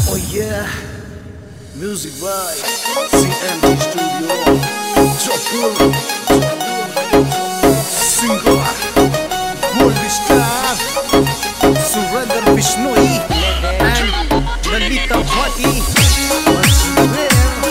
Oh yeah, music by CMG Studio, Jopur, Singer, Gold Star, Surrender Bishnoi, and Lalita Bhatti.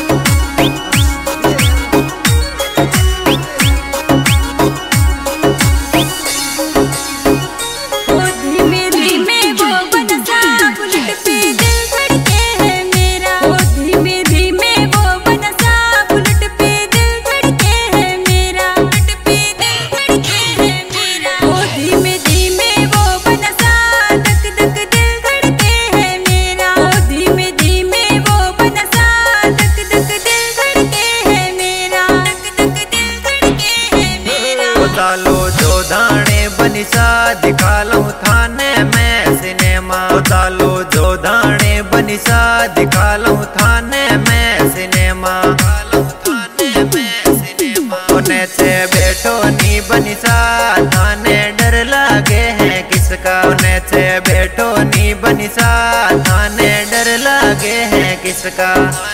डालो जो दाने बनिसा दिखा लूं थाने में सिनेमा। डालो जो दाने बनिसा दिखा लूं थाने में सिनेमा। होने से बैठो नी बनिसा थाने डर लागे है किसका। होने से बैठो नी बनिसा थाने डर लागे है किसका।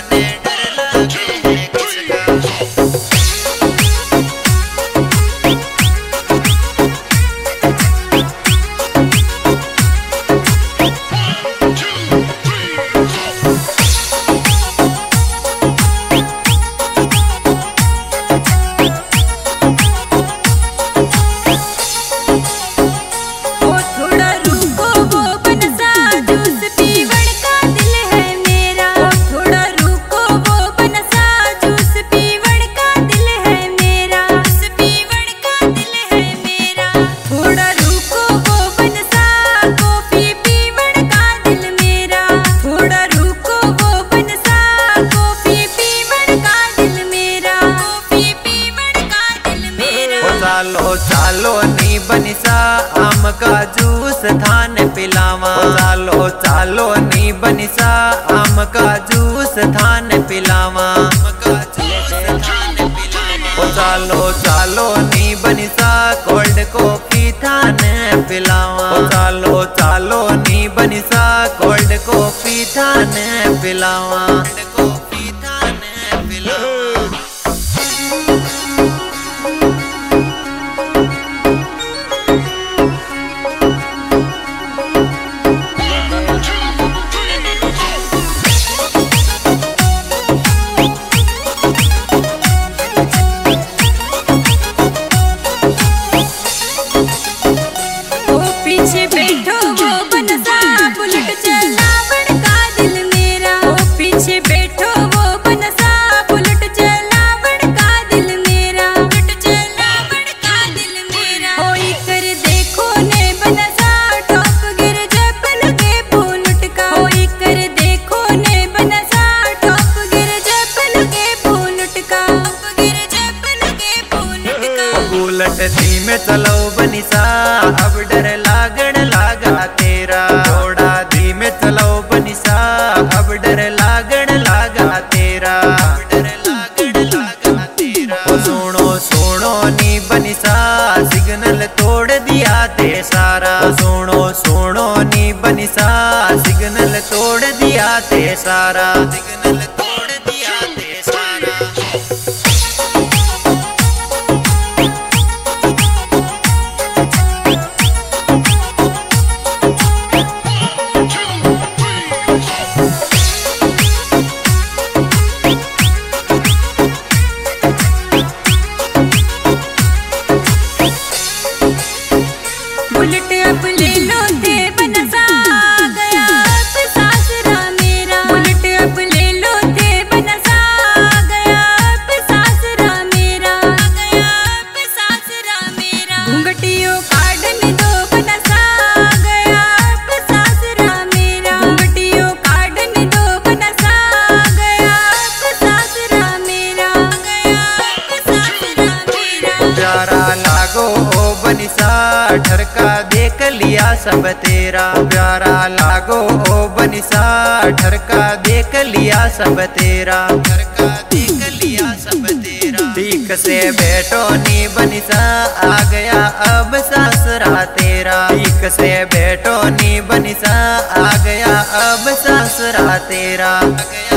चालो चालो नी बनिसा आम का जूस थाने पिलावा। चालो चालो नी बनिसा आम का जूस थाने पिलावा। चालो चालो नी बनिसा कोल्ड कॉफी थाने पिलावा। चालो चालो नी बनिसा कोल्ड कॉफी थाने पिलावा। बुलेट धीमे चलो बनिसा अब डर लागण लागा तेरा। थोड़ा धीमे चलो बनिसा अब डर लागण लागा तेरा। सुनो सुनो नी बनिसा सिग्नल तोड़ दिया ते सारा। सुनो सुनो नी बनिसा सिग्नल तोड़ दिया ते सारा। सिग्नल तोड़ दिया ते सारा। बुलेट अब ले लो दे बनसा गया अब सासरा मेरा। बुलेट अब ले लो दे बनसा गया अब सासरा मेरा। गया अब सासरा मेरा। घूंघटियों काटने दो बनसा गया अब सासरा मेरा। घूंघटियों काटने दो बनसा गया अब सासरा मेरा। गया अब सासरा मेरा। प्यारा लागो ओ बनिसा ठरका देख लिया सब तेरा। प्यारा लागो ओ बनिसा ठरका देख लिया सब तेरा। ठरका देख लिया सब तेरा। ठीक से बैठो नी बनिसा आ गया अब सासरा तेरा। ठीक शक से बैठो नी बनिसा आ गया अब ससुरा तेरा।